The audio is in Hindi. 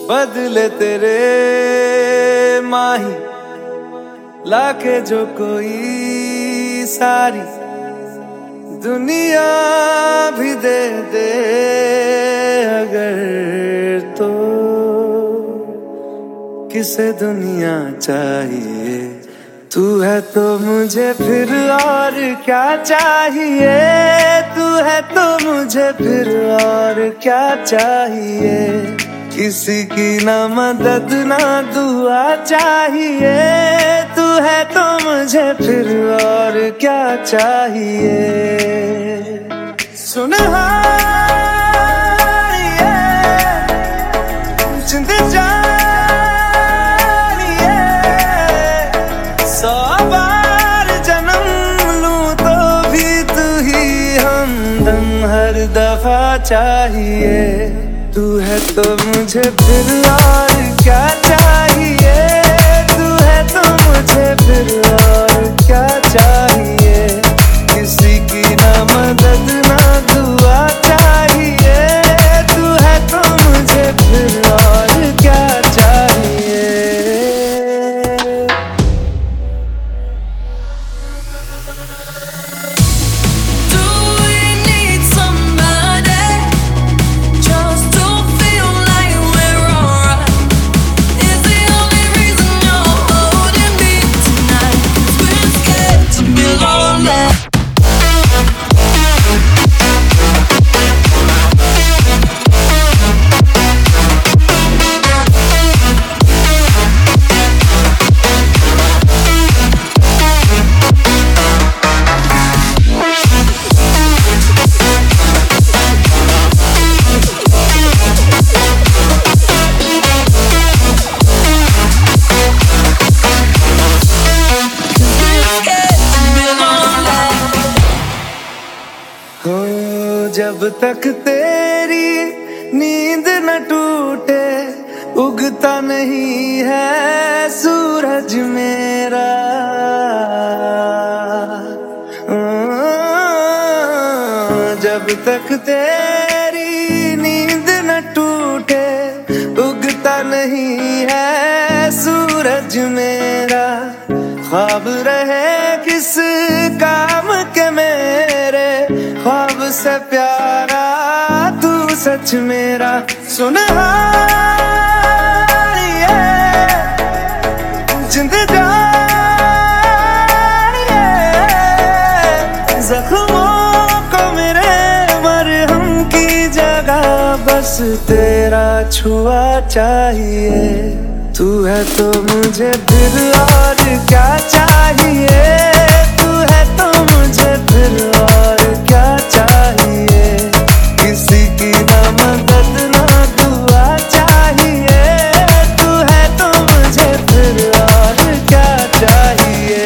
बदले तेरे माही लाके जो कोई सारी दुनिया भी दे दे अगर, तो किसे दुनिया चाहिए। तू है तो मुझे फिर और क्या चाहिए, तू है तो मुझे फिर और क्या चाहिए। किसी की ना मदद ना दुआ चाहिए, तू है तो मुझे फिर और क्या चाहिए। सुन जिंद जानिए 100 बार जन्म लूं तो भी तू ही हमदम हर दफा चाहिए। तू है तो मुझे फिर और क्या चाहिए, तू है तो मुझे फिर और क्या चाहिए। किसी की ना मदद ना दुआ चाहिए, तू है तो मुझे फिर और क्या चाहिए। जब तक तेरी नींद न टूटे उगता नहीं है सूरज मेरा। जब तक तेरी नींद न टूटे उगता नहीं है सूरज मेरा। ख्वाब रहे किस काम के मेरे, ख्वाब से प्यारा तू सच मेरा। सुन जिंद जानिए जख्मों को मेरे मरहम की जगह बस तेरा छुआ चाहिए। तू है तो मुझे फिर और क्या चाहिए, तू है तो मुझे फिर और क्या चाहिए। किसी की ना मदद ना दुआ चाहिए, तू है तो मुझे फिर और क्या चाहिए।